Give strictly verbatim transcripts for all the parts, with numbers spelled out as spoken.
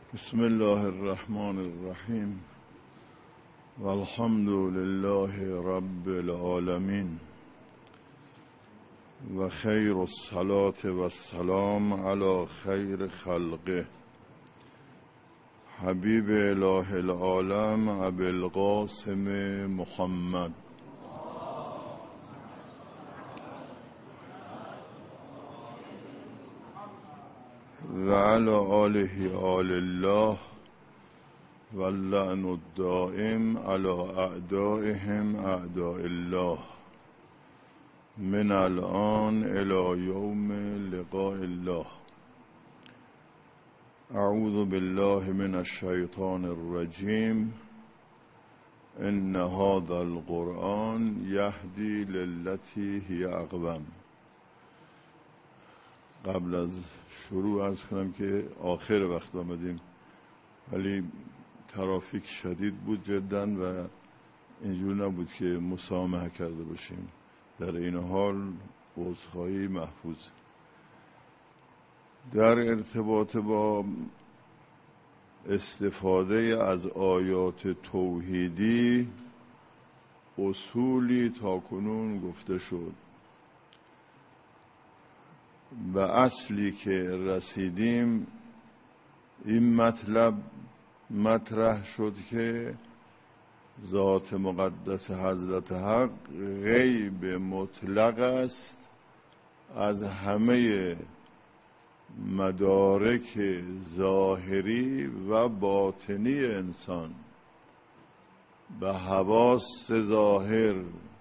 بسم الله الرحمن الرحیم والحمد لله رب العالمین و خیر الصلاة و السلام علی خیر خلقه حبیب اله العالم ابی القاسم محمد و علی آله آل الله و اللعن الدائم علی اعدائهم اعداء الله من الان الی یوم لقاء الله. اعوذ بالله من الشیطان الرجیم. ان هذا القرآن یهدی للتی هی اقوم. قبل از شروع عرض کنم که آخر وقت آمدیم ولی ترافیک شدید بود جدا و اینجور نبود که مسامحه کرده باشیم. در این حال عذرخواهی محفوظ. در ارتباط با استفاده از آیات توحیدی اصولی تاکنون گفته شد و اصلی که رسیدیم این مطلب مطرح شد که ذات مقدس حضرت حق غیب مطلق است از همه مدارک ظاهری و باطنی انسان. به حواس ظاهر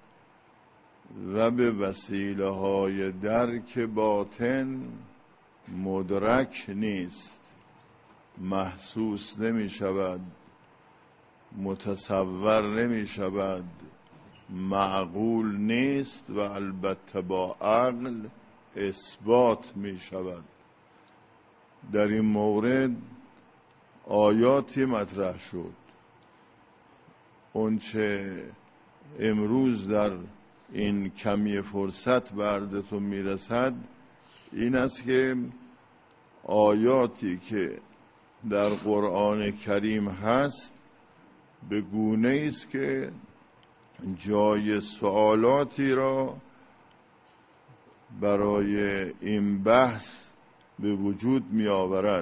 و به وسیله های درک باطن مدرک نیست، محسوس نمی شود، متصور نمی شود، معقول نیست و البته با عقل اثبات می شود. در این مورد آیاتی مطرح شد. اونچه امروز در این کمی فرصت به عرضتون میرسد این است که آیاتی که در قرآن کریم هست به گونه است که جای سوالاتی را برای این بحث به وجود می آورد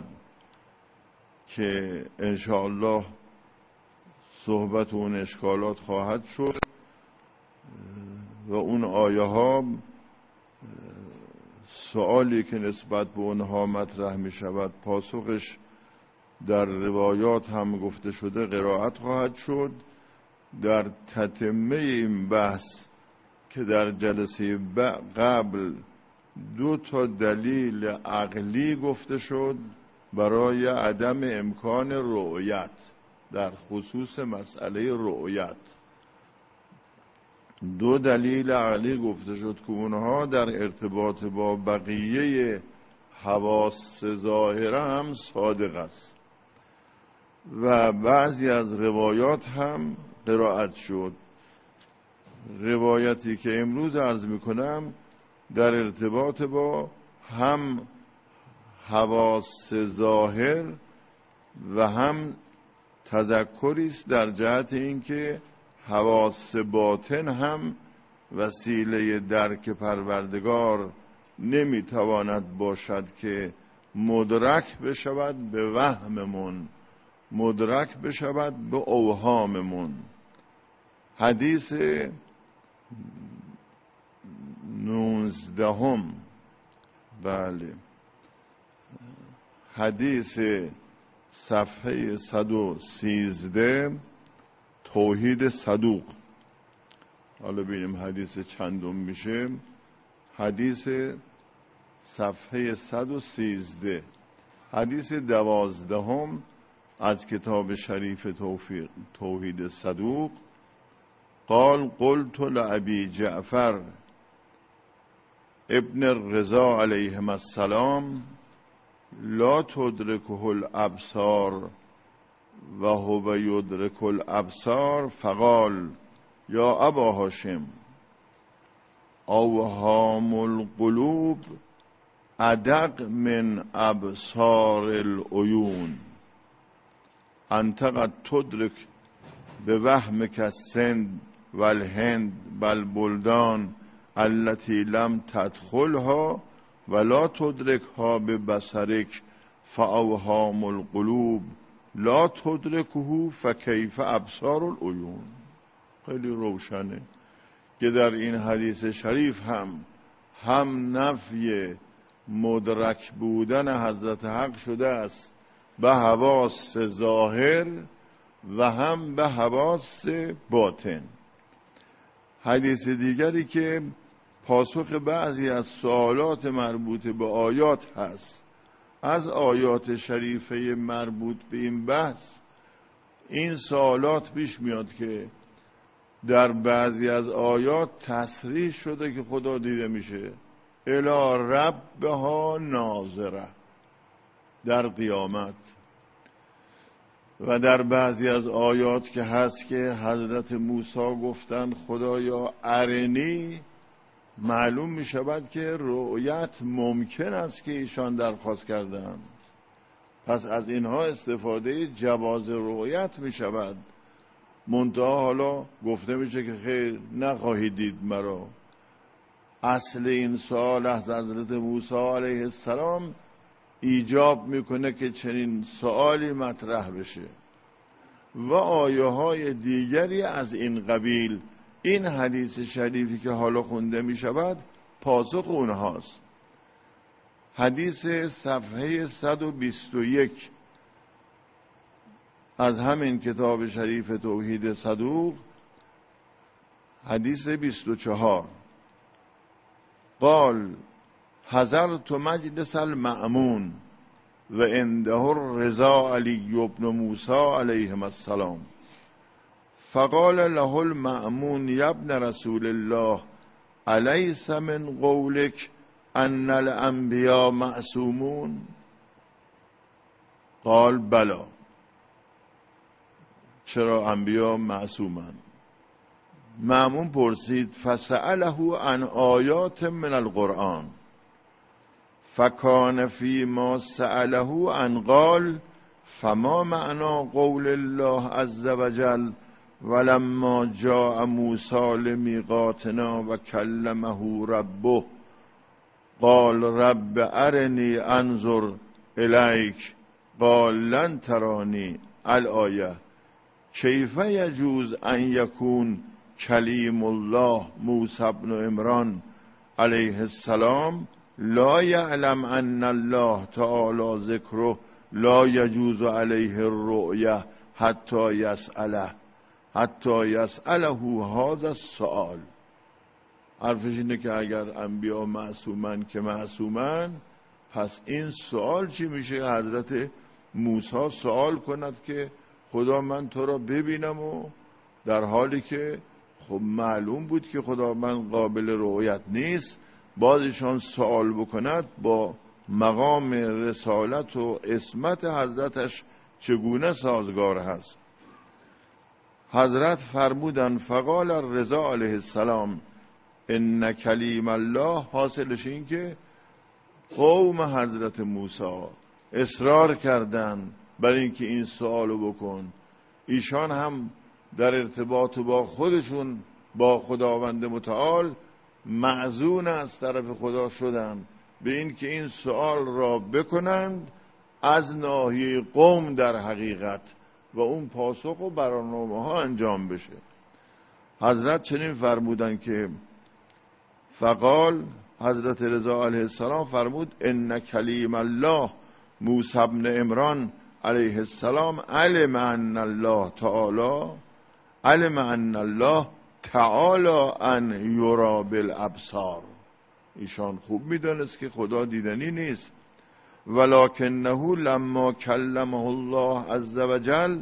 که انشاءالله صحبت اون اشکالات خواهد شد و اون آیه ها سوالی که نسبت به اونها مطرح می شود پاسخش در روایات هم گفته شده قرائت خواهد شد. در تتمه این بحث که در جلسه قبل دو تا دلیل عقلی گفته شد برای عدم امکان رؤیت در خصوص مسئله رؤیت، دو دلیل عقلی گفته شد که اونها در ارتباط با بقیه حواس ظاهره هم صادق است و بعضی از روایات هم قرائت شد. روایتی که امروز عرض میکنم در ارتباط با هم حواس ظاهر و هم تذکری است در جهت اینکه حواس باطن هم وسیله درک پروردگار نمیتواند باشد که مدرک بشود به وهممون، مدرک بشود به اوهاممون. حدیث نوزدهم، بله، حدیث صفحه صد و سیزده، توحید صدوق. حالا ببینیم حدیث چندم میشه. حدیث صفحه صد و سیزده، حدیث دوازدهم از کتاب شریف توحید صدوق. قال قلت لأبی جعفر ابن الرضا علیهم السلام لا تدرکه الابصار و هو یدرک الابصار فقال یا ابا هاشم اوهام القلوب ادق من ابصار العیون. انت قد تدرک به وهم که سند و الهند بل بلدان التي لم تدخلها ولا تدرکها به بصرک فاوهام القلوب لا تدرکه فکیف ابصار العیون. خیلی روشنه که در این حدیث شریف هم هم نفی مدرک بودن حضرت حق شده است به حواس ظاهر و هم به حواس باطن. حدیث دیگری که پاسخ بعضی از سوالات مربوط به آیات هست از آیات شریفه مربوط به این بحث، این سوالات پیش میاد که در بعضی از آیات تصریح شده که خدا دیده میشه الی ربها ناظره در قیامت، و در بعضی از آیات که هست که حضرت موسی گفتن خدایا ارنی، معلوم می شود که رؤیت ممکن است که ایشان درخواست کردند. پس از اینها استفاده جواز رؤیت می شود. منتها حالا گفته میشه که خیر نخواهید دید مرا. اصل این سوال از حضرت موسی علیه السلام ایجاب میکنه که چنین سوالی مطرح بشه و آیه های دیگری از این قبیل. این حدیث شریفی که حالا خونده می شود پاسخ اونهاست. حدیث صفحه صد و بیست و یک از همین کتاب شریف توحید صدوق، حدیث بیست و چهار، قال حضرت مجلس المأمون و عنده الرضا علی بن موسی علیهم السلام فقال له المأمون یا ابن رسول الله الیس من قولک ان الانبیاء معصومون؟ قال بلا. چرا انبیا معصومن؟ مأمون پرسید فسأله عن آیات من القرآن فکان فی ما سأله عن قال فما معنى قول الله عز وجل ولما جاء موسی لمیقاتنا و کلمه ربه قال رب ارنی انظر الیک قال لن ترانی الآیه کیف یجوز ان یکون کلیم الله موسی بن عمران علیه السلام لا یعلم ان الله تعالی ذکره لا یجوز علیه الرؤیه حتی یسأله حتی یسأله هذا السؤال. حرفش اینه که اگر انبیا معصومن که معصومن، پس این سوال چی میشه؟ حضرت موسی سوال کند که خدا من تو را ببینم، و در حالی که خب معلوم بود که خدا من قابل رؤیت نیست، بازشان سوال بکند با مقام رسالت و عصمت حضرتش چگونه سازگار هست. حضرت فرمودن فقال الرضا علیه السلام ان کلیم الله، حاصلش این که قوم حضرت موسی اصرار کردند بر اینکه این سوالو بکن. ایشان هم در ارتباط با خودشون با خداوند متعال معزون از طرف خدا شدند به این که این سوال را بکنند از ناحیه قوم در حقیقت، و اون پاسخ و برنامه ها انجام بشه. حضرت چنین فرمودن که فقال، حضرت رضا علیه السلام فرمود ان کلیم الله موسی بن عمران علیه السلام علم ان الله تعالی علم ان الله تعالی ان یرا بالابصار. ایشان خوب میدانست که خدا دیدنی نیست. ولکنه لما کلمه الله عز وجل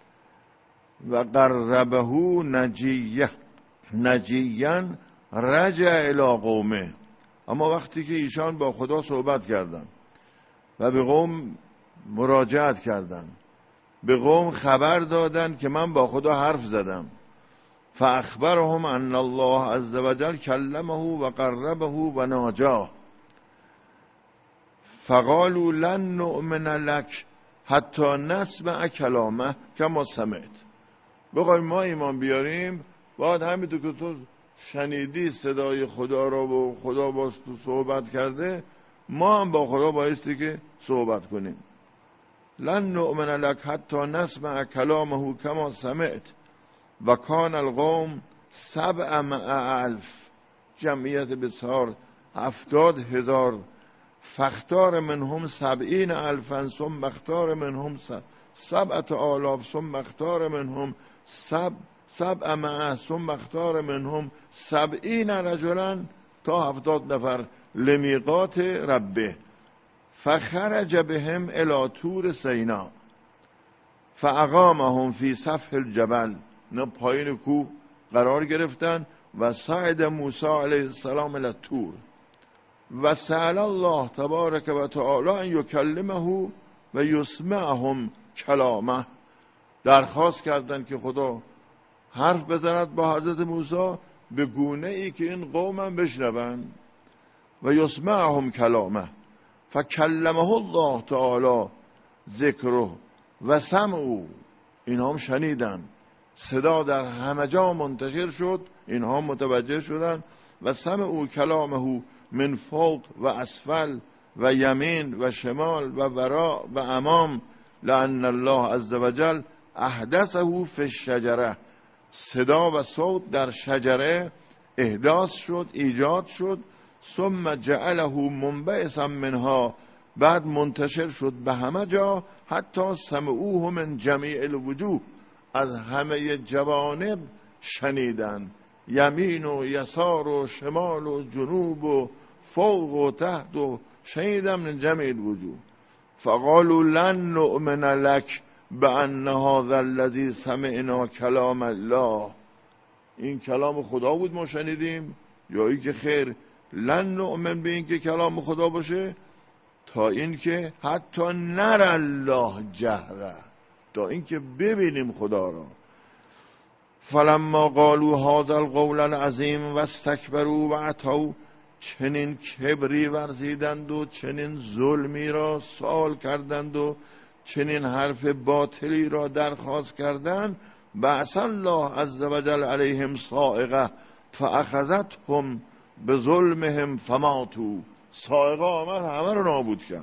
و قربه نجیه نجیاً رجع الی قومه. اما وقتی که ایشان با خدا صحبت کردند و به قوم مراجعت کردند، به قوم خبر دادند که من با خدا حرف زدم، فاخبرهم ان الله عز وجل کلمه و قربه و ناجاه فقالوا لن نؤمن لك حتی نسمع کلامه کما سمعت. بخوایم ما ایمان بیاریم باید همینطور که تو شنیدی صدای خدا را و خدا با تو صحبت کرده، ما هم با خدا بایستی که صحبت کنیم. لن نؤمن لک حتی نسمع کلامه کما سمعت و کان القوم سبع مع الف، جمعیت بسیار هفتاد هزار، فاختار منهم سبعین الفا ثم اختار منهم سبعت آلاف ثم اختار منهم سب سبع مع ثم اختار منهم سبعین رجلا تا هفتاد نفر لمیقات ربه. فخرج بهم الی طور سینا فاقامهم فی سفح الجبل، نه پایین کوه قرار گرفتن و صعد موسی علیه السلام الی طور و سأل الله تبارک و تعالی ان یکلمه و یسمعهم کلامه، درخواست کردند که خدا حرف بزند با حضرت موسی به گونه ای که این قوم هم بشنوند. و یسمعهم کلامه فکلمه الله تعالی ذکره و سمعوا، اینها هم شنیدن، صدا در همه جا منتشر شد، اینها متوجه شدن. و سمعوا کلامه من فوق و اسفل و یمین و شمال و وراء و امام، لأن الله عز وجل احدثه فی الشجره، صدا و صوت در شجره احداث شد، ایجاد شد. ثم جعله منبعثا منها، بعد منتشر شد به همه جا. حتی سمعوه من جمیع الوجوه، از همه جوانب شنیدن، یمین و یسار و شمال و جنوب و فوق و تحت و شنیدن من جمیع الوجوه. فقالوا لن نؤمن لك بأن هذا الذي سمعنا کلام الله، این کلام خدا بود ما شنیدیم، یا این که خیر لن نؤمن به این که کلام خدا باشه تا این که حتی نر الله جهره، تا این که ببینیم خدا را. فلما قالوا هذا القول العظیم و استکبروا و عتوا، چنین کبری ورزیدند و چنین ظلمی را سؤال کردند و چنین حرف باطلی را درخواست کردند. بعث الله عز وجل علیهم صاعقه فاخذتهم بظلمهم فماتوا، صاعقه آمد همه رو نابود کرد.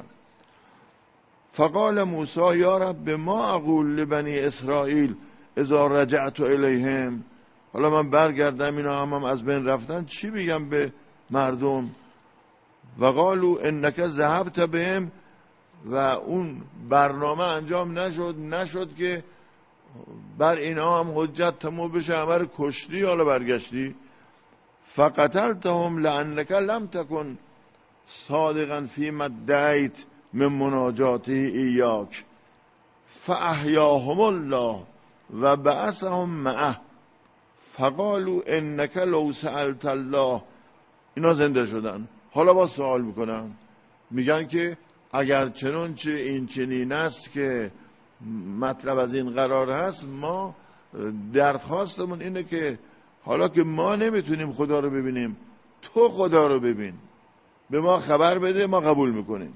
فقال موسی یا رب ما اقول لبنی اسرائیل اذا رجعت الیهم، حالا من برگردم اینا هم, هم از بین رفتن چی بگم به مردم؟ و قالوا انک ذهبت بهم، و اون برنامه انجام نشد نشد که بر اینا هم حجت تمام بشه، همه رو کشتی، حالا برگشتی. فقتلتهم لانک لم تکن صادقا فیما ادعیت من مناجاته ایاک فاحیاهم الله و بعثهم معه فقالوا انک لو سألت الله، اینا زنده شدن. حالا با سوال میکنن، میگن که اگر چنانچه این چنین است که مطلب از این قرار هست، ما درخواستمون اینه که حالا که ما نمیتونیم خدا رو ببینیم، تو خدا رو ببین، به ما خبر بده، ما قبول میکنیم.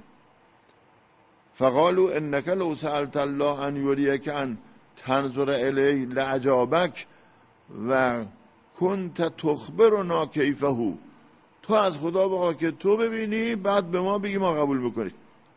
فقالوا انک لو سألت الله ان یریک ان تنظر الیه لعجابک و کنت تخبرنا کیفه، تو از خدا بخواه که تو ببینی بعد به ما بگی، ما قبول میکنیم.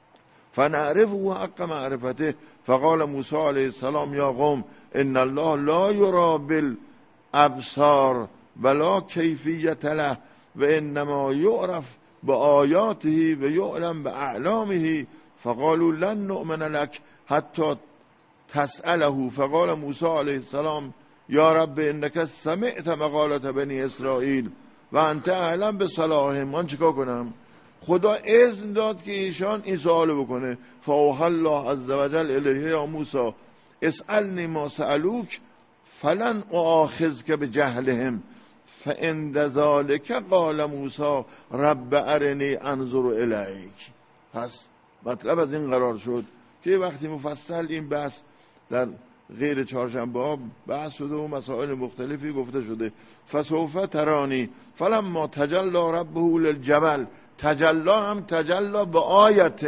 فنعرفه حق معرفته. فقال موسی علیه السلام یا قوم ان الله لا یرا بالابصار ولا کیفیت له و انما یعرف بآیاته و یعلم باعلامه. فقالوا لن نؤمن لك حتی تسأله. فقال موسی علیه السلام یا رب انک سمعت مقالت بنی اسرائیل و انت اعلم بصلاحهم، من چیکار کنم؟ خدا اذن داد که ایشان این سوالو بکنه. فاوحی الله عز وجل الیه یا موسی اسألنی ما سألوک فلن آخذک بجهلهم فعند ذلک قال موسی رب ارنی انظر الیک. پس مطلب از این قرار شد که وقتی مفصل این بحث در غیر چهارشنبه ها بحث شده و مسائل مختلفی گفته شده. فسوف ترانی فلما تجلی ربه للجبل، تجلا هم تجلا به آیتن،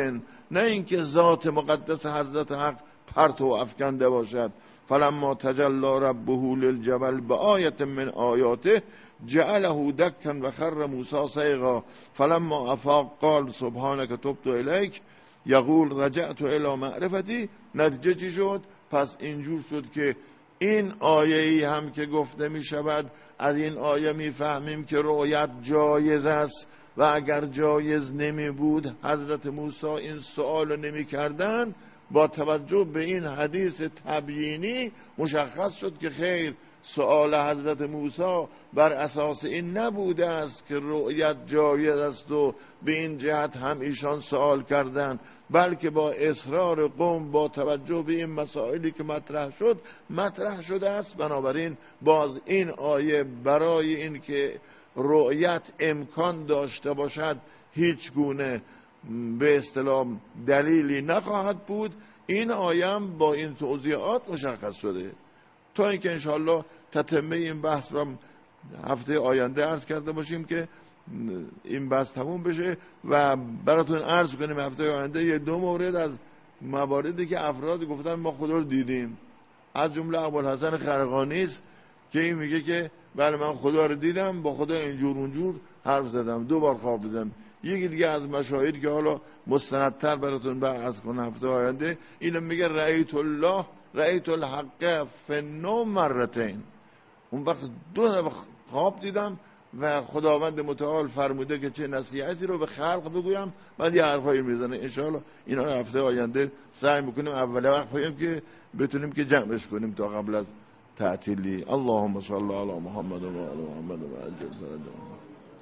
نه اینکه ذات مقدس حضرت حق پرتو افکنده باشد. فلما تجلی ربه للجبل بآیة من آیاته جعله دکا و خر موسی صیغا فلما افاق قال سبحانك تبت الیک یقول رجعت الی معرفتی. نتیجه چی شد؟ پس اینجور شد که این آیه ای هم که گفته می شود، از این آیه می فهمیم که رؤیت جایز است و اگر جایز نمی بود حضرت موسی این سوال نمی کردن. با توجه به این حدیث تبیینی مشخص شد که خیر، سوال حضرت موسی بر اساس این نبوده است که رؤیت جایز است و به این جهت هم ایشان سوال کردند، بلکه با اصرار قوم با توجه به این مسائلی که مطرح شد مطرح شده است. بنابراین باز این آیه برای این که رؤیت امکان داشته باشد هیچ گونه به اصطلاح دلیلی نخواهد بود. این آیه هم با این توضیحات مشخص شده. تا اینکه انشاءالله تتمه این بحث رو هفته آینده عرض کرده باشیم که این بحث تموم بشه و براتون عرض کنیم هفته آینده یه دو مورد از مواردی که افراد گفتن ما خدا رو دیدیم. از جمله ابوالحسن خرقانی است که این میگه که بله من خدا رو دیدم، با خدا اینجور اونجور حرف زدم، دو بار خواب دیدم. یکی دیگه از مشاهیر که حالا مستندتر براتون عرض کنم هفته آینده، اینو میگه رأیت الله رأیت الحق فنوم مرتين. اون وقت دو دفعه خواب دیدم و خداوند متعال فرموده که چه نصیحتی رو به خلق بگویم، بعد یه حرفایی میزنه. انشاءالله اینا رو هفته آینده سعی میکنیم اول وقت بگیم که بتونیم که جمعش کنیم تا قبل از تعطیلی. اللهم صل علی محمد و آل محمد و عجل فرجهم.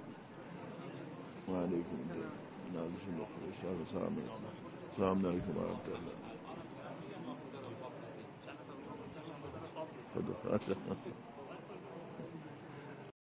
و علیکم السلام. سلام علیکم و رحمت الله.